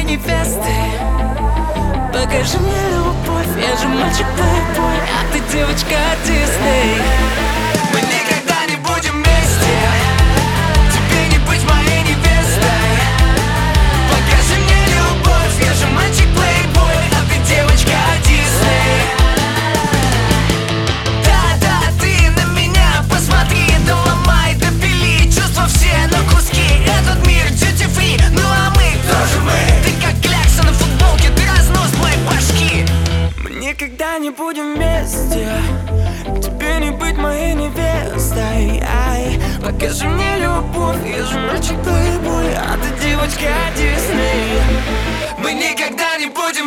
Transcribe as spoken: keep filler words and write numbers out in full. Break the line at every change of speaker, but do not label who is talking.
невестой. Покажи мне любовь, я же мальчик плейбой, а ты девочка Дисней. Мы никогда не будем вместе, тебе не быть моей невестой. Покажи мне любовь, я же мальчик плейбой, а ты девочка Дисней. Да-да, ты на меня посмотри, да ломай, да пили чувства все на куски. Этот мир duty free, ну а мы тоже мы. Ты как клякса на футболке, ты разнос моей башки. Мы никогда не будем вместе, тебе не быть моей невестой. Ай, покажи мне любовь, я же мальчик плейбой, а ты девочка Дисней. Мы никогда не будем